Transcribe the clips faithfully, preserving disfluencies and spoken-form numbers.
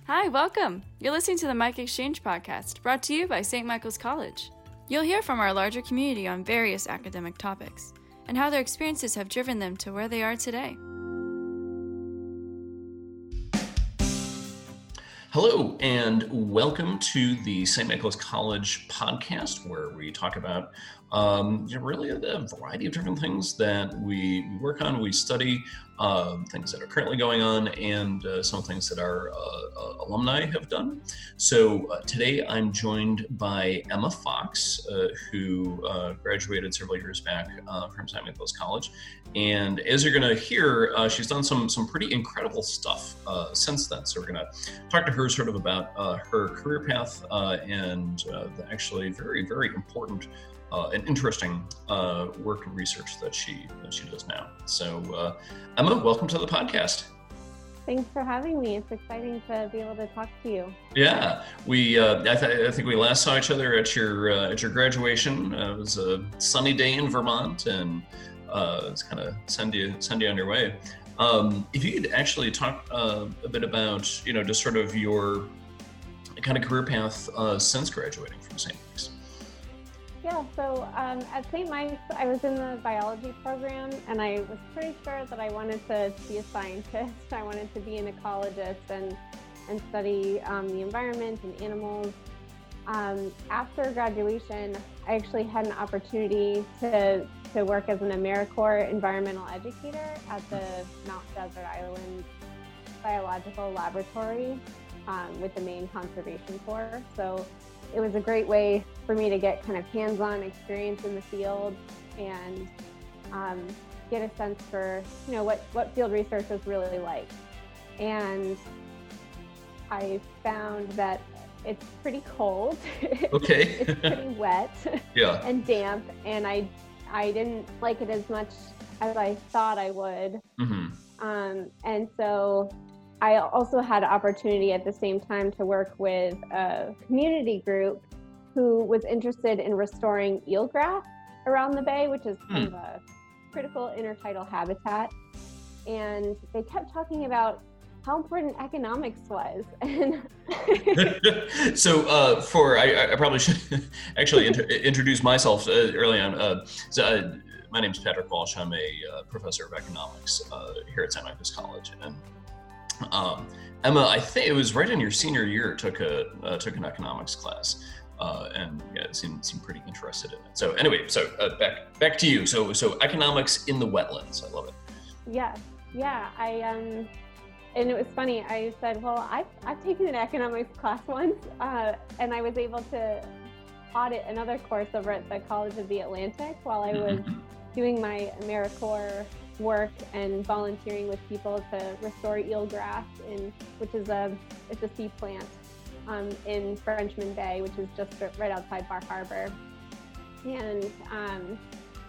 Hi, welcome. You're listening to the Mike Exchange podcast, brought to you by Saint Michael's College. You'll hear from our larger community on various academic topics and how their experiences have driven them to where they are today. Hello, and welcome to the Saint Michael's College podcast, where we talk about um, you know, really a, a variety of different things that we, we work on, we study, uh, things that are currently going on, and uh, some things that our uh, uh, alumni have done. So uh, today I'm joined by Emma Fox, uh, who uh, graduated several years back uh, from Saint Michael's College. And as you're going to hear, uh, she's done some some pretty incredible stuff uh, since then. So we're going to talk to her sort of about uh, her career path uh, and uh, the actually very, very important uh, and interesting uh, work and research that she that she does now. So uh, Emma, welcome to the podcast. Thanks for having me. It's exciting to be able to talk to you. Yeah, we. Uh, I, th- I think we last saw each other at your uh, at your graduation. Uh, it was a sunny day in Vermont, and uh, it's kind of send you send you on your way. Um, if you could actually talk uh, a bit about, you know, just sort of your kind of career path uh, since graduating from Saint Mike's. Yeah, so um, at Saint Mike's, I was in the biology program, and I was pretty sure that I wanted to be a scientist. I wanted to be an ecologist and, and study um, the environment and animals. Um, after graduation, I actually had an opportunity to, to work as an AmeriCorps environmental educator at the Mount Desert Island Biological Laboratory um, with the Maine Conservation Corps. So it was a great way for me to get kind of hands-on experience in the field and um, get a sense for, you know, what, what field research is really like. And I found that it's pretty cold. Okay. It's pretty wet Yeah. and damp, and I I didn't like it as much as I thought I would. Mm-hmm. Um, and so I also had an opportunity at the same time to work with a community group who was interested in restoring eelgrass around the bay, which is kind mm. of a critical intertidal habitat. And they kept talking about how important economics was. And so uh, for, I, I probably should actually inter- introduce myself uh, early on. Uh, so, uh, my name is Patrick Walsh. I'm a uh, professor of economics uh, here at Saint Michael's College. And um, Emma, I think it was right in your senior year, took a uh, took an economics class. Uh, and yeah, it seemed, seemed pretty interested in it. So anyway, so uh, back back to you. So so economics in the wetlands. I love it. Yeah, yeah. I um, and it was funny. I said, well, I've I've taken an economics class once, uh, and I was able to audit another course over at the College of the Atlantic while I was mm-hmm. doing my AmeriCorps work and volunteering with people to restore eelgrass, in which is a it's a sea plant. Um, in Frenchman Bay, which is just right outside Bar Harbor. And um,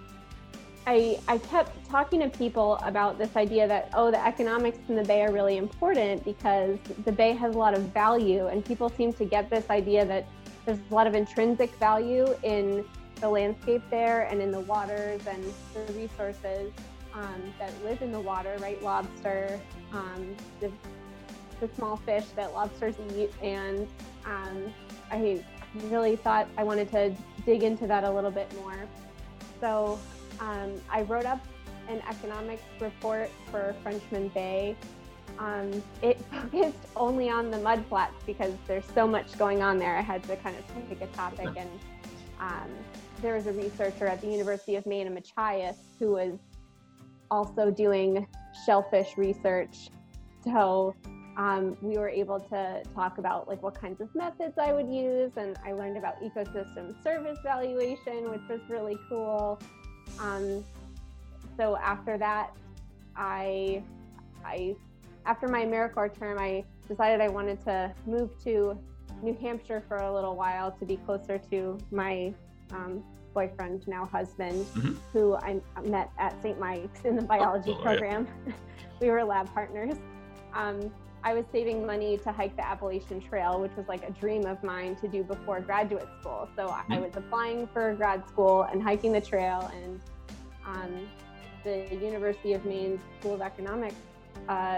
I, I kept talking to people about this idea that, oh, the economics in the Bay are really important because the Bay has a lot of value, and people seem to get this idea that there's a lot of intrinsic value in the landscape there and in the waters and the resources um, that live in the water, right? Lobster, um, the the small fish that lobsters eat, and um, I really thought I wanted to dig into that a little bit more. So um, I wrote up an economics report for Frenchman Bay. Um, it focused only on the mudflats because there's so much going on there. I had to kind of pick a topic, and um, there was a researcher at the University of Maine in Machias who was also doing shellfish research. So Um, we were able to talk about like what kinds of methods I would use, and I learned about ecosystem service valuation, which was really cool. Um, so after that, I, I, after my AmeriCorps term, I decided I wanted to move to New Hampshire for a little while to be closer to my um, boyfriend, now husband, mm-hmm. who I met at Saint Mike's in the biology oh, program. Right. We were lab partners. Um, I was saving money to hike the Appalachian Trail, which was like a dream of mine to do before graduate school. So mm-hmm. I was applying for grad school and hiking the trail, and um, the University of Maine School of Economics uh,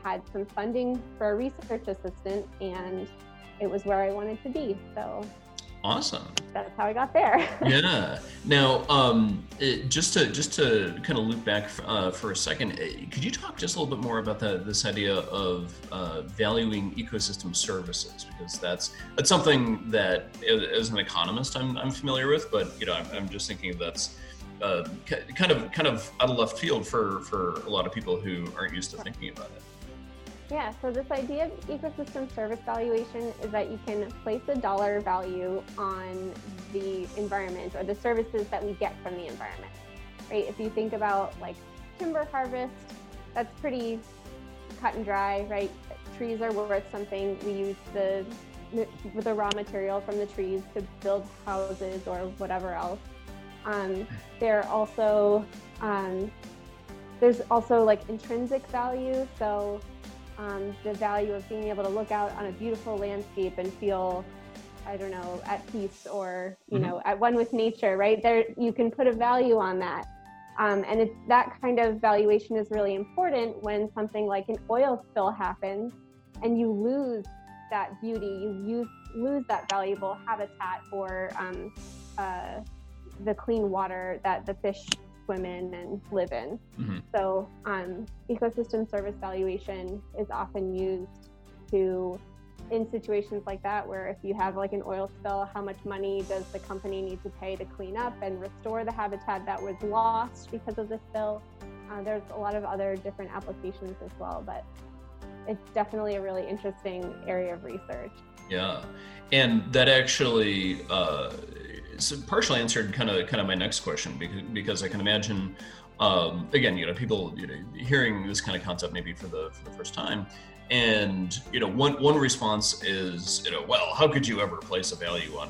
had some funding for a research assistant, and it was where I wanted to be. So awesome. That's how I got there. Yeah. Now, um, it, just to just to kind of loop back uh, for a second, could you talk just a little bit more about the, this idea of uh, valuing ecosystem services? Because that's that's something that, as an economist, I'm I'm familiar with, but you know, I'm, I'm just thinking that's uh, kind of kind of out of left field for for a lot of people who aren't used to thinking about it. Yeah, so this idea of ecosystem service valuation is that you can place a dollar value on the environment or the services that we get from the environment, right? If you think about like timber harvest, that's pretty cut and dry, right? Trees are worth something. We use the, the raw material from the trees to build houses or whatever else. Um, there also, um, there's also like intrinsic value. So Um, the value of being able to look out on a beautiful landscape and feel, I don't know, at peace or, you mm-hmm. know, at one with nature, right? There, you can put a value on that. Um, and it's, that kind of valuation is really important when something like an oil spill happens and you lose that beauty, you use, lose that valuable habitat or um, uh, the clean water that the fish swim in and live in. Mm-hmm. So um, ecosystem service valuation is often used to, in situations like that, where if you have like an oil spill, how much money does the company need to pay to clean up and restore the habitat that was lost because of the spill? Uh, there's a lot of other different applications as well, but it's definitely a really interesting area of research. Yeah, and that actually uh, so partially answered kind of kind of my next question, because because I can imagine, um, again, you know, people you know hearing this kind of concept maybe for the for the first time, and you know, one one response is, you know, well, how could you ever place a value on?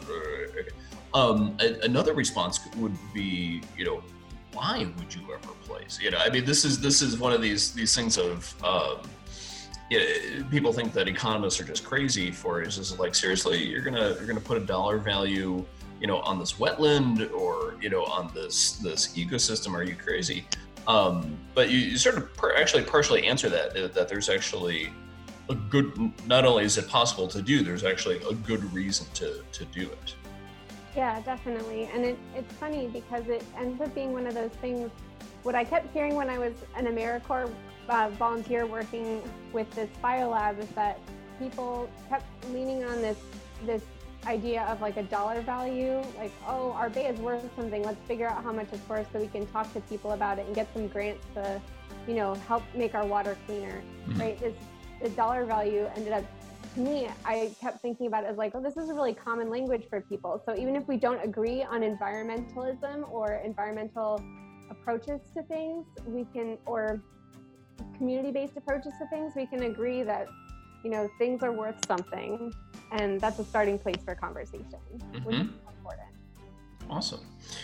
Um, a, another response would be, you know, why would you ever place? You know, I mean, this is this is one of these these things of. Um, Yeah, people think that economists are just crazy for it. It's just like, seriously, you're gonna you're gonna put a dollar value, you know, on this wetland or you know on this this ecosystem? Are you crazy? Um, but you, you sort of per, actually partially answer that that there's actually a good. Not only is it possible to do, there's actually a good reason to to do it. Yeah, definitely, and it, it's funny because it ends up being one of those things. What I kept hearing when I was an AmeriCorps uh, volunteer working with this biolab is that people kept leaning on this this idea of like a dollar value, like, oh, our bay is worth something, let's figure out how much it's worth so we can talk to people about it and get some grants to, you know, help make our water cleaner, mm-hmm. right? This the dollar value ended up, to me, I kept thinking about it as like, oh, this is a really common language for people. So even if we don't agree on environmentalism or environmental approaches to things, we can, or community-based approaches to things, we can agree that, you know, things are worth something, and that's a starting place for conversation, mm-hmm. which is important. Awesome.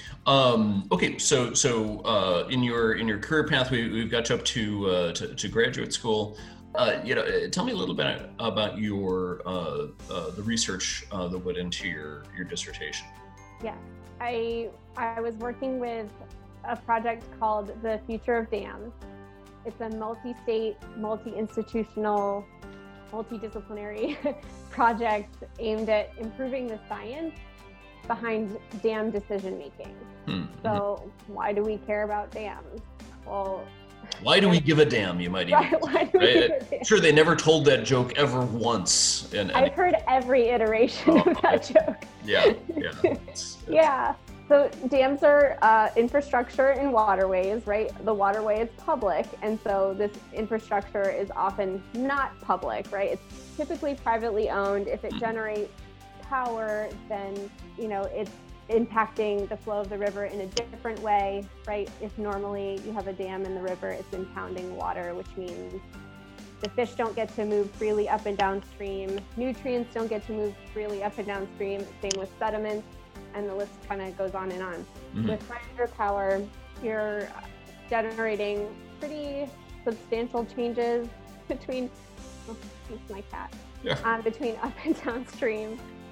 Um, okay, so so uh, in your in your career path, we, we've got you up to uh, to, to graduate school. Uh, you know, tell me a little bit about your uh, uh, the research uh, that went into your your dissertation. Yeah, I I was working with a project called The Future of Dams. It's a multi-state, multi-institutional, multidisciplinary project aimed at improving the science behind dam decision-making. Mm-hmm. So why do we care about dams? Well, why do we give a damn, you might even why do we right? I'm sure they never told that joke ever once. In any... I've heard every iteration oh, of that okay. joke. Yeah, yeah. It's, it's... yeah. So dams are uh, infrastructure in waterways, right? The waterway is public, and so this infrastructure is often not public, right? It's typically privately owned. If it generates power, then, you know, it's impacting the flow of the river in a different way, right? If normally you have a dam in the river, it's impounding water, which means the fish don't get to move freely up and downstream. Nutrients don't get to move freely up and downstream. Same with sediments. And the list kind of goes on and on. Mm-hmm. With hydropower, you're generating pretty substantial changes between, oh, it's my cat, yeah. um, between up and downstream.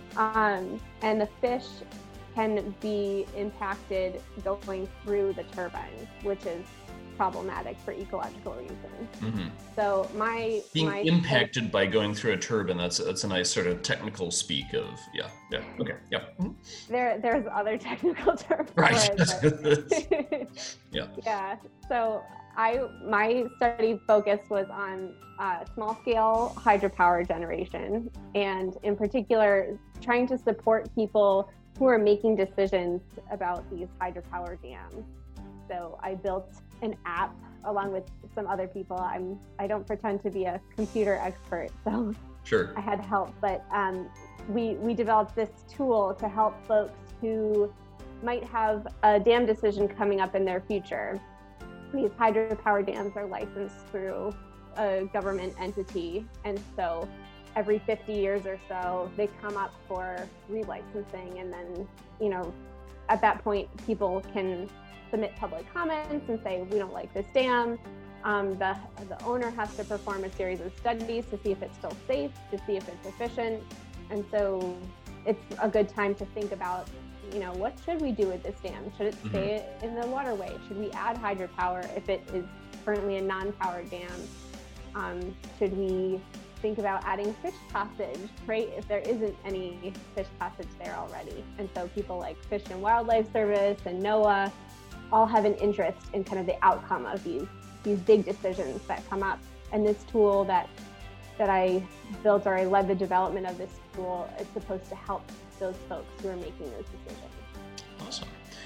Um, and the fish can be impacted going through the turbines, which is problematic for ecological reasons. Mm-hmm. So my being my impacted study, by going through a turbine, that's that's a nice sort of technical speak of yeah yeah okay yeah. Mm-hmm. There there's other technical terms right. for it, but yeah yeah. So I my study focus was on uh, small scale hydropower generation, and in particular trying to support people who are making decisions about these hydropower dams. So I built an app along with some other people. I'm I don't pretend to be a computer expert, so sure. I had help, but um, we we developed this tool to help folks who might have a dam decision coming up in their future. These hydropower dams are licensed through a government entity, and so every fifty years or so they come up for relicensing, and then, you know, at that point people can submit public comments and say, we don't like this dam. Um, the, the owner has to perform a series of studies to see if it's still safe, to see if it's efficient. And so it's a good time to think about, you know, what should we do with this dam? Should it stay mm-hmm. in the waterway? Should we add hydropower if it is currently a non-powered dam? Um, should we think about adding fish passage, right? If there isn't any fish passage there already. And so people like Fish and Wildlife Service and NOAA all have an interest in kind of the outcome of these these big decisions that come up. And this tool that that I built, or I led the development of this tool, is supposed to help those folks who are making those decisions. Awesome.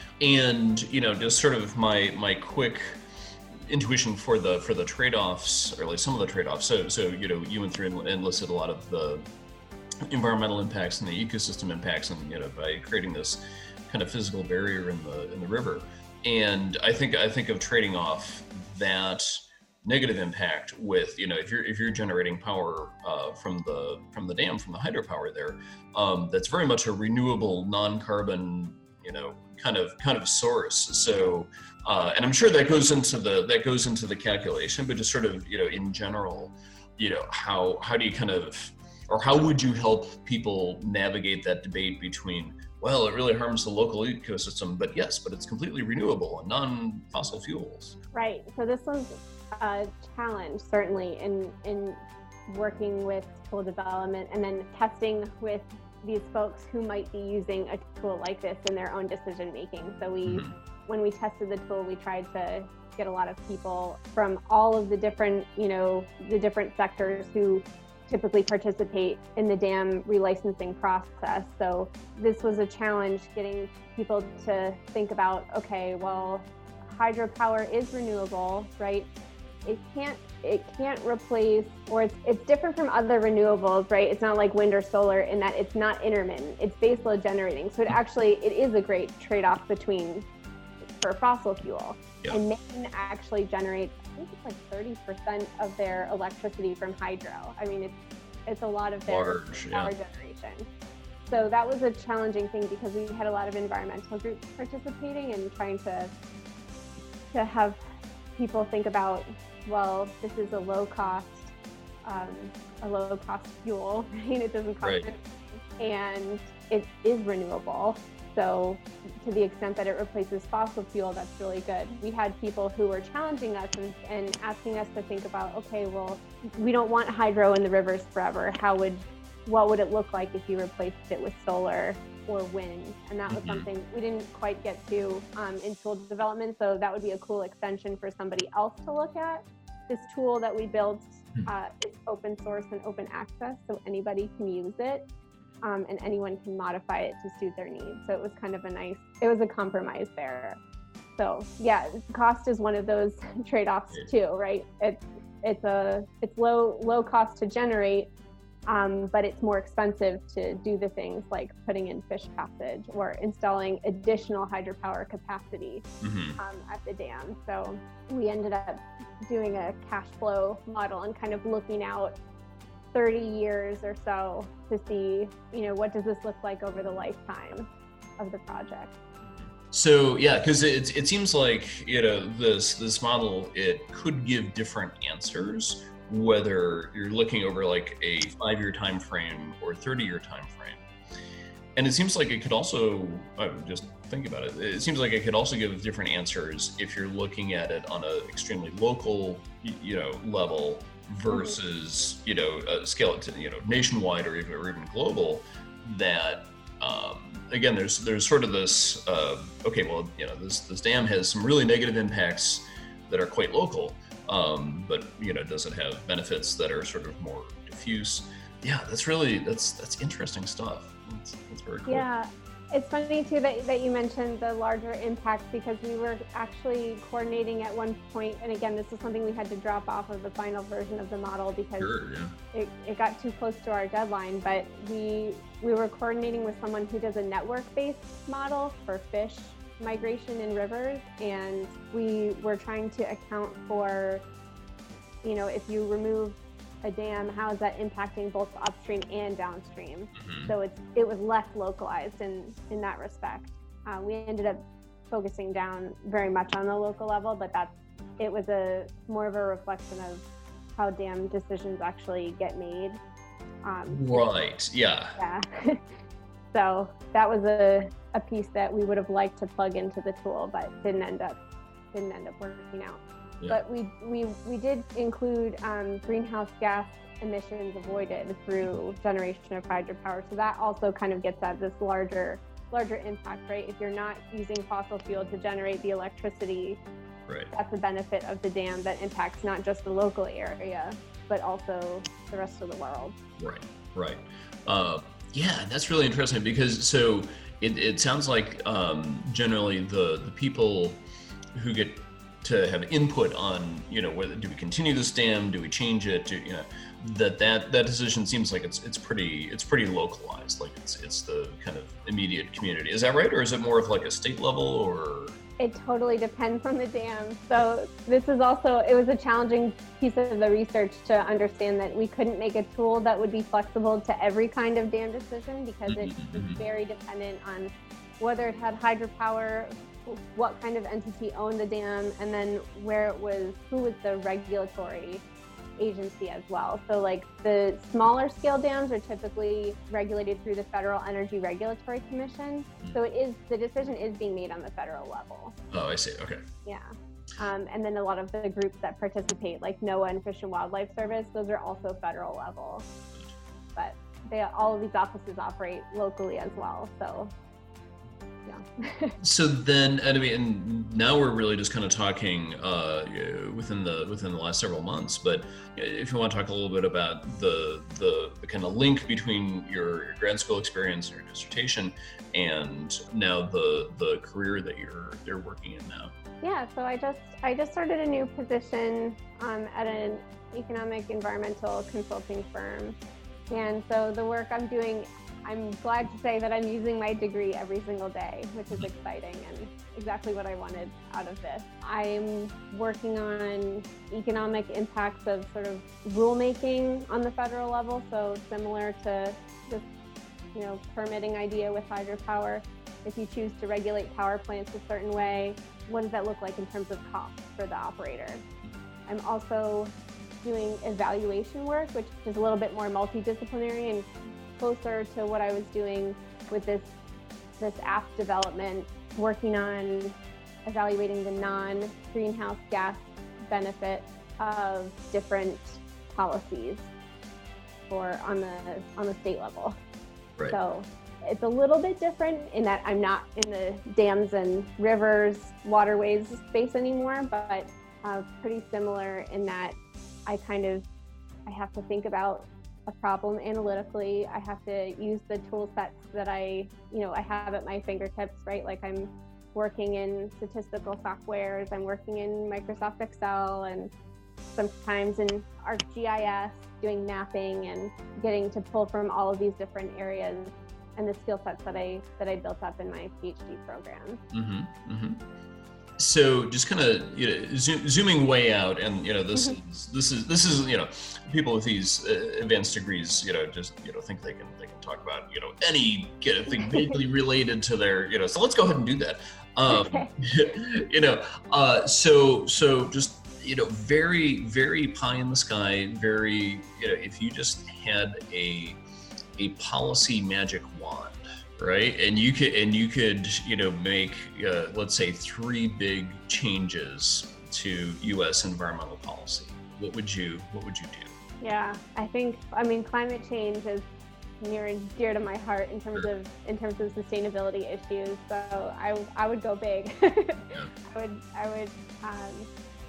And, you know, just sort of my my quick intuition for the for the trade-offs, or at least some of the trade-offs. So so you know, you went through and listed a lot of the environmental impacts and the ecosystem impacts, and, you know, by creating this kind of physical barrier in the in the river. And I think I think of trading off that negative impact with, you know, if you're if you're generating power uh, from the from the dam, from the hydropower there, um, that's very much a renewable, non-carbon, you know, kind of kind of source. So, uh, and I'm sure that goes into the that goes into the calculation, but just sort of, you know, in general, you know, how how do you kind of, or how would you help people navigate that debate between, well, it really harms the local ecosystem, but yes, but it's completely renewable and non-fossil fuels. Right. So this was a challenge, certainly, in in working with tool development and then testing with these folks who might be using a tool like this in their own decision making. So we, mm-hmm. when we tested the tool, we tried to get a lot of people from all of the different, you know, the different sectors who typically participate in the dam relicensing process. So this was a challenge, getting people to think about, okay, well, hydropower is renewable, right? It can't it can't replace, or it's it's different from other renewables, right? It's not like wind or solar in that it's not intermittent, it's baseload generating. So it actually, it is a great trade-off between, for fossil fuel. Yeah. And Maine actually generates, I think it's like thirty percent of their electricity from hydro. I mean, it's it's a lot of their Large, power yeah. generation. So that was a challenging thing because we had a lot of environmental groups participating and trying to to have people think about, well, this is a low cost, um, a low cost fuel, right? It doesn't cost right. anything, and it is renewable. So to the extent that it replaces fossil fuel, that's really good. We had people who were challenging us and, and asking us to think about, okay, well, we don't want hydro in the rivers forever. How would, what would it look like if you replaced it with solar or wind? And that was mm-hmm. something we didn't quite get to um, in tool development. So that would be a cool extension for somebody else to look at. This tool that we built uh, is open source and open access, so anybody can use it. Um, and anyone can modify it to suit their needs. So it was kind of a nice, it was a compromise there. So yeah, cost is one of those trade-offs too, right? It's it's a it's low low cost to generate, um, but it's more expensive to do the things like putting in fish passage or installing additional hydropower capacity mm-hmm. um, at the dam. So we ended up doing a cash flow model and kind of looking out thirty years or so to see, you know, what does this look like over the lifetime of the project. So yeah, because it it seems like, you know, this this model, it could give different answers, whether you're looking over like a five-year time frame or thirty-year time frame. And it seems like it could also, I would just think about it, it seems like it could also give different answers if you're looking at it on an extremely local, you know, level versus, you know, a scale to, you know, nationwide or even, or even global, that, um, again, there's there's sort of this, uh, okay, well, you know, this, this dam has some really negative impacts that are quite local, um, but, you know, does it have benefits that are sort of more diffuse? Yeah, that's really, that's that's interesting stuff. That's, that's very cool. Yeah, it's funny too that, that you mentioned the larger impact, because we were actually coordinating at one point, and again, this is something we had to drop off of the final version of the model because Sure, yeah. it, it got too close to our deadline, but we we were coordinating with someone who does a network-based model for fish migration in rivers, and we were trying to account for, you know, if you remove a dam, how is that impacting both upstream and downstream? Mm-hmm. So it's it was less localized in in that respect. Uh, we ended up focusing down very much on the local level, but that's it was a more of a reflection of how dam decisions actually get made. Um, right. Yeah. Yeah. So that was a a piece that we would have liked to plug into the tool, but didn't end up didn't end up working out. Yeah. But we, we, we did include um, greenhouse gas emissions avoided through generation of hydropower. So that also kind of gets at this larger larger impact, right? If you're not using fossil fuel to generate the electricity, Right. that's a benefit of the dam that impacts not just the local area, but also the rest of the world. Right, right. Uh, yeah, that's really interesting because so it, it sounds like um, generally the, the people who get to have input on, you know, whether do we continue this dam, do we change it, do, you know, that, that that decision seems like it's it's pretty it's pretty localized, like it's it's the kind of immediate community. Is that right, or is it more of like a state level, or? It totally depends on the dam. So this is also, it was a challenging piece of the research to understand that we couldn't make a tool that would be flexible to every kind of dam decision because it was very dependent on whether it had hydropower, what kind of entity owned the dam, and then where it was, who was the regulatory agency as well. So like the smaller scale dams are typically regulated through the Federal Energy Regulatory Commission. So it is, the decision is being made on the federal level. Oh, I see. Okay. Yeah. Um, and then a lot of the groups that participate, like NOAA and Fish and Wildlife Service, those are also federal level. But they, all of these offices operate locally as well. So yeah. So then, and I mean, and now we're really just kind of talking uh, within the within the last several months. But if you want to talk a little bit about the the, the kind of link between your, your grad school experience and your dissertation, and now the the career that you're you're working in now. Yeah. So I just I just started a new position um, at an economic environmental consulting firm, and so the work I'm doing, I'm glad to say that I'm using my degree every single day, which is exciting and exactly what I wanted out of this. I'm working on economic impacts of sort of rulemaking on the federal level, so similar to this, you know, permitting idea with hydropower. If you choose to regulate power plants a certain way, what does that look like in terms of costs for the operator? I'm also doing evaluation work, which is a little bit more multidisciplinary and closer to what I was doing with this this app development, working on evaluating the non-greenhouse gas benefit of different policies for on the on the state level. Right. So it's a little bit different in that I'm not in the dams and rivers, waterways space anymore, but uh, pretty similar in that I kind of I have to think about a problem analytically. I have to use the tool sets that I, you know, I have at my fingertips, right? Like I'm working in statistical softwares, I'm working in Microsoft Excel, and sometimes in ArcGIS, doing mapping and getting to pull from all of these different areas and the skill sets that I that I built up in my PhD program. Mm-hmm, mm-hmm. So just kind of, you know, zoom, zooming way out, and you know, this Mm-hmm. is this is this is you know, people with these uh, advanced degrees, you know, just you know, think they can they can talk about you know any you know, thing vaguely related to their you know. So let's go ahead and do that. Um, Okay. you know, uh, so so just you know, very very pie in the sky, very you know, if you just had a a policy magic wand, right? And you could, and you could, you know, make, uh, let's say, three big changes to U S environmental policy. What would you, what would you do? Yeah, I think, I mean, climate change is near and dear to my heart in terms Sure. of in terms of sustainability issues. So I, I would go big. I would I would um,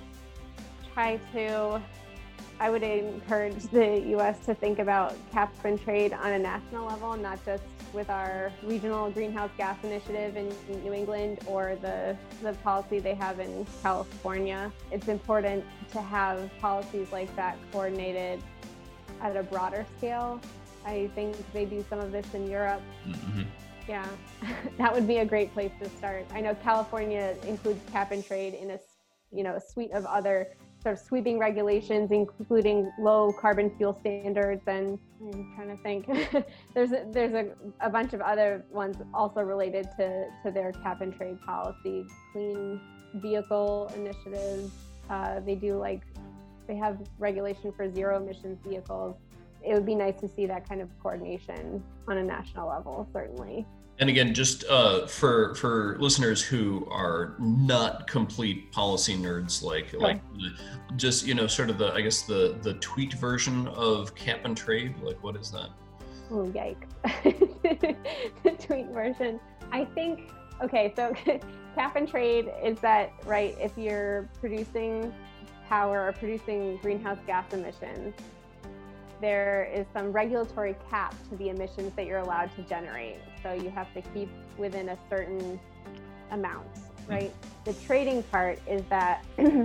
try to. I would encourage the U S to think about cap and trade on a national level, not just with our regional greenhouse gas initiative in New England or the, the policy they have in California. It's important to have policies like that coordinated at a broader scale. I think they do some of this in Europe. Mm-hmm. Yeah, that would be a great place to start. I know California includes cap and trade in a, you know, a suite of other sort of sweeping regulations, including low carbon fuel standards, and I'm trying to think. there's a, there's a, a bunch of other ones also related to, to their cap and trade policy, clean vehicle initiatives. Uh, they do like, they have regulation for zero emissions vehicles. It would be nice to see that kind of coordination on a national level, certainly. And again, just uh, for for listeners who are not complete policy nerds, like Sure. like just, you know, sort of the, I guess the the tweet version of cap and trade, like what is that? Oh, yikes. The tweet version. I think, okay, so cap and trade is that, right, if you're producing power or producing greenhouse gas emissions, there is some regulatory cap to the emissions that you're allowed to generate. So you have to keep within a certain amount, right? The trading part is that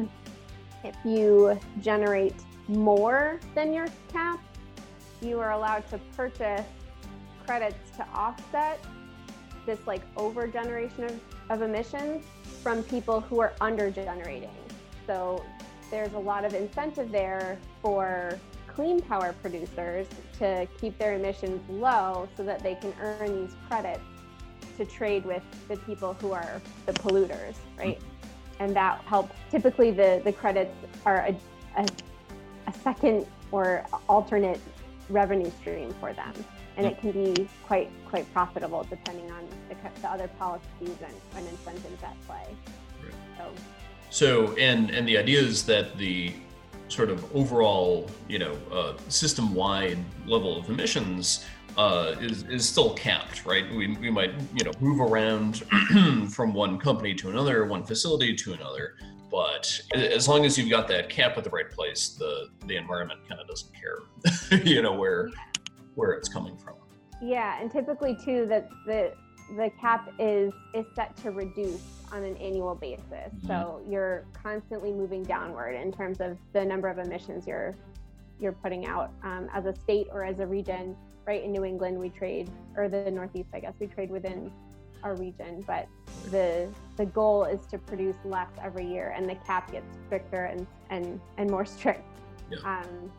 if you generate more than your cap, you are allowed to purchase credits to offset this like over generation of, of emissions from people who are under generating. So there's a lot of incentive there for clean power producers to keep their emissions low so that they can earn these credits to trade with the people who are the polluters, right? And that helps. Typically the, the credits are a, a, a second or alternate revenue stream for them. And it can be quite quite profitable depending on the, the other policies and, and incentives at play. Right. So, So, and and the idea is that the sort of overall, you know, uh, system-wide level of emissions uh, is is still capped, right? We we might, you know, move around from one company to another, one facility to another, but as long as you've got that cap at the right place, the the environment kind of doesn't care, you know, where where it's coming from. yeah, and typically too that the the cap is is set to reduce on an annual basis. Mm-hmm. So you're constantly moving downward in terms of the number of emissions you're you're putting out um, as a state or as a region. Right, in New England we trade, or the Northeast, I guess, we trade within our region, but the the goal is to produce less every year, and the cap gets stricter and and, and more strict. Yeah. Um,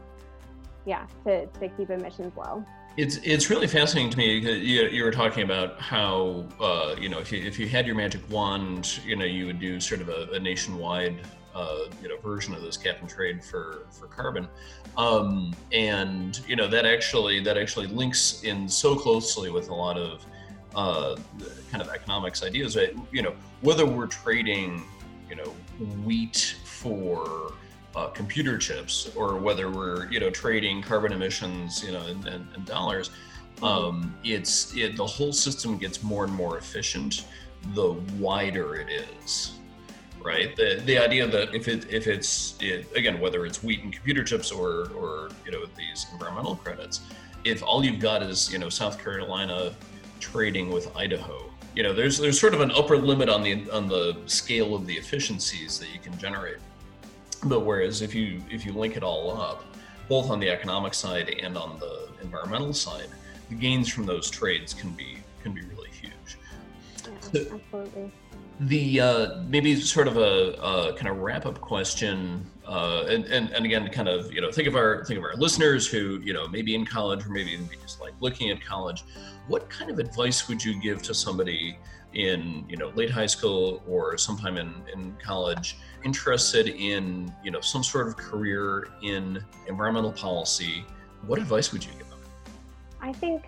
yeah, to, to keep emissions low. It's it's really fascinating to me because you, you were talking about how uh, you know, if you if you had your magic wand, you know, you would do sort of a, a nationwide uh, you know, version of this cap and trade for for carbon, um, and you know that actually that actually links in so closely with a lot of uh, kind of economics ideas. Right? You know, whether we're trading, you know, wheat for Uh, computer chips, or whether we're, you know, trading carbon emissions, you know, and, and, and dollars, um, it's it the whole system gets more and more efficient the wider it is, right? The the idea that if it if it's it, again, whether it's wheat and computer chips or or you know these environmental credits, if all you've got is, you know, South Carolina trading with Idaho, you know, there's there's sort of an upper limit on the on the scale of the efficiencies that you can generate. But whereas if you if you link it all up, both on the economic side and on the environmental side, the gains from those trades can be can be really huge. Yeah, So absolutely. the uh, maybe sort of a, a kind of wrap up question, uh, and, and and again, kind of, you know, think of our think of our listeners who, you know, maybe in college or maybe even just like looking at college. What kind of advice would you give to somebody in, you know, late high school or sometime in, in college, interested in, you know, some sort of career in environmental policy? What advice would you give them? I think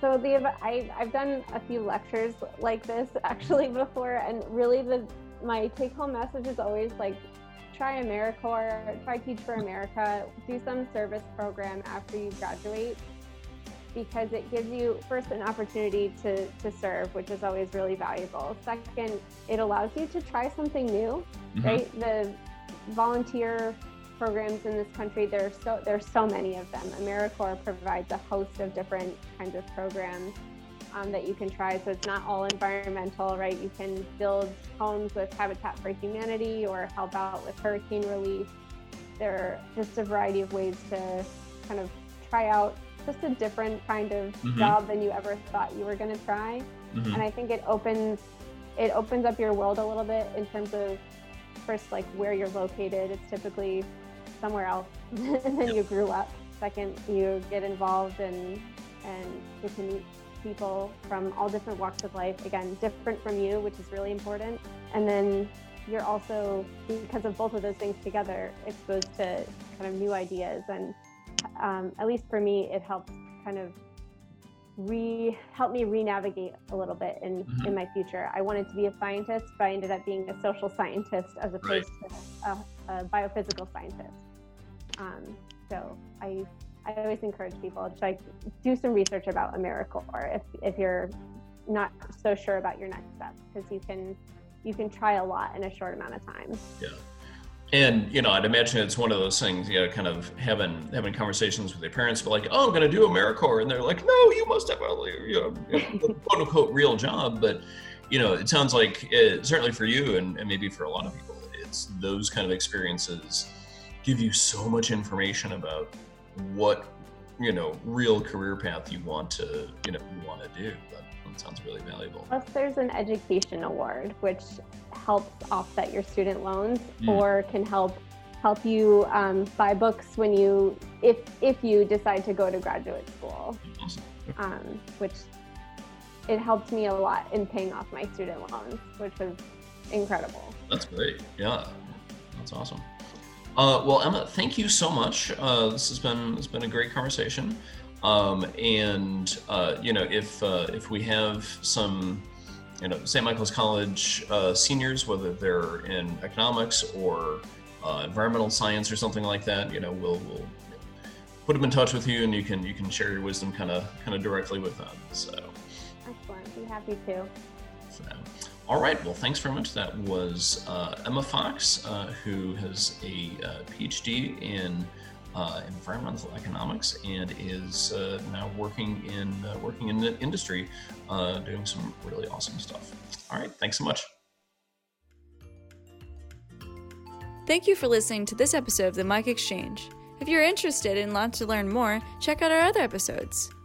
so the I, I've done a few lectures like this actually before, and really the my take-home message is always like, try AmeriCorps, try Teach for America, do some service program after you graduate, because it gives you first an opportunity to, to serve, which is always really valuable. Second, it allows you to try something new, mm-hmm. right? The volunteer programs in this country, there's so there's so many of them. AmeriCorps provides a host of different kinds of programs um, that you can try. So it's not all environmental, right? You can build homes with Habitat for Humanity or help out with hurricane relief. There are just a variety of ways to kind of try out just a different kind of mm-hmm. job than you ever thought you were going to try. Mm-hmm. And I think it opens it opens up your world a little bit in terms of, first, like where you're located. It's typically somewhere else than yep. you grew up. Second, you get involved and and get to meet people from all different walks of life. Again, different from you, which is really important. And then you're also, because of both of those things together, exposed to kind of new ideas. And um, at least for me, it helped kind of re help me re-navigate a little bit in, mm-hmm. in my future. I wanted to be a scientist, but I ended up being a social scientist as opposed right. to a, a biophysical scientist. Um, so I I always encourage people to like do some research about AmeriCorps if if you're not so sure about your next step, because you can you can try a lot in a short amount of time. Yeah. And, you know, I'd imagine it's one of those things, you know, kind of having having conversations with your parents, but like, oh, I'm going to do AmeriCorps. And they're like, no, you must have a, you know, quote unquote real job. But, you know, it sounds like it, certainly for you and, and maybe for a lot of people, it's those kind of experiences give you so much information about what, you know, real career path you want to, you know, you want to do. That, that sounds really valuable. Plus there's an education award, which helps offset your student loans mm. or can help help you um, buy books when you, if if you decide to go to graduate school, awesome. um, which it helped me a lot in paying off my student loans, which was incredible. That's great. Yeah, that's awesome. Uh, well, Emma, thank you so much. Uh, this has been it's been a great conversation. Um, and uh, you know, if uh, if we have some, you know, Saint Michael's College uh, seniors, whether they're in economics or uh, environmental science or something like that, you know, we'll we'll put them in touch with you, and you can you can share your wisdom kind of kind of directly with them. So excellent. Be happy to. So, all right. Well, thanks very much. That was uh, Emma Fox, uh, who has a uh, P H D in uh, environmental economics and is uh, now working in uh, working in the industry, uh, doing some really awesome stuff. All right. Thanks so much. Thank you for listening to this episode of the Mike Exchange. If you're interested and want to learn more, check out our other episodes.